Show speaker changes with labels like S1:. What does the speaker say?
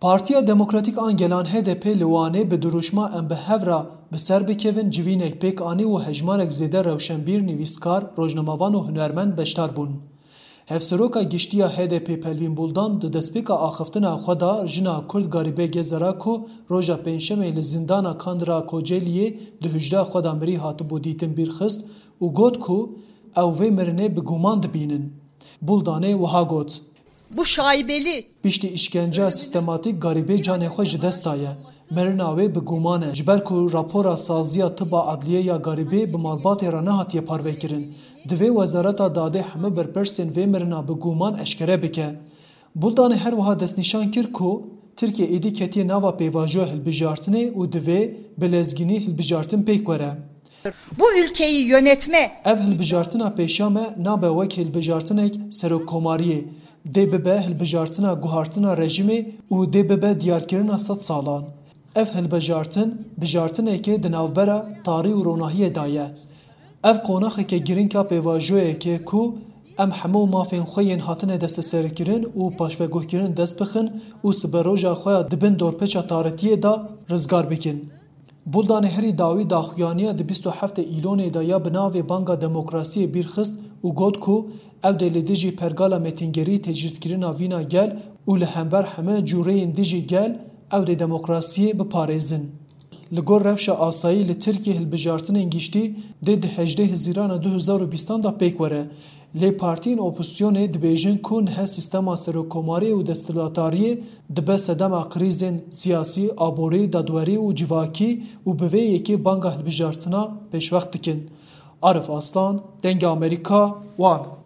S1: Partiya Demokratîk an gelan HDP li Wanê bi duruşma em bi hev re bi ser bikevin civînek pêk anî û hejmarek zêde rewşenbîr, nivîskar, rojnamevan û hunermend beşdar bûn. Hevseroka giştiya HDP Pelvîn Buldan di destpêka axiftina xwe da jina Kurd garîbê gezera ku roja pênşemê li zindana Kandira Kocaeli'yê di hûjda xwe da mirî hatibû dîtin bîrxist û got ku ew vê mirinê bi guman dibînin. Buldanê wiha got.
S2: Bu şaibeli.
S1: Piştî işkenceya sistematik garîbê canê xwe ji dest daye. Mirina wê bi guman e ji ber ku rapora saziya tiba adliyeya garîbê bi malbatê re nehatiye parvekirin. Divê Wezareta Dadê hemû berpirsên vê mirina bi guman eşkere bike. Buldanê her wiha destnîşan kir ku Tirkiye êdî ketiye nava pêvajoya hilbijartinê û divê bi lezgînî hilbijartin pêk were.
S2: Bu ülkeyi yönetme.
S1: Ev hilbijartina pêşa nabe wek hilbijartinek serokkomariyê. Dê bibe hilbijartina guhartina rejimê û dê bibe diyarkirina sed salan. Ev hilbijartin bijartinekê di navbera tarî û ronahiyê da ye. Ev qonaxeke girînka pêvajoyekê ku em hemû mafên xwe yên hatine desteserkirin û paşveguhkirin dest bixin û siberoja xwe ya dibin dorpêça taretiyê da rizgar bikin. Buldanê herî dawî daxuyaniya di 27 îlonê de ya bi navê Banga Demokrasiyê bîrxist û got ku ew dê li dijî pergala metîngerî tecrîdkirina vîna gel û li hember heme cûreyên dijî gel ew dê demokrasiyê biparêzin. Li gor rewşa asayî li Tirkiye hilbijartinên giştî dê di 18 Hezîrana 2020 da pêk were. Lê partiyên opozisyonê dibêjin ku niha sîstema serokkomarî û desthilatariyê dibe sedema krîzên siyasî, aborî, dadwerî û civakî û bi vê yekê banga hilbijartina pêşvext dikin. Arif Aslan, Dengê Amerîka, Wan.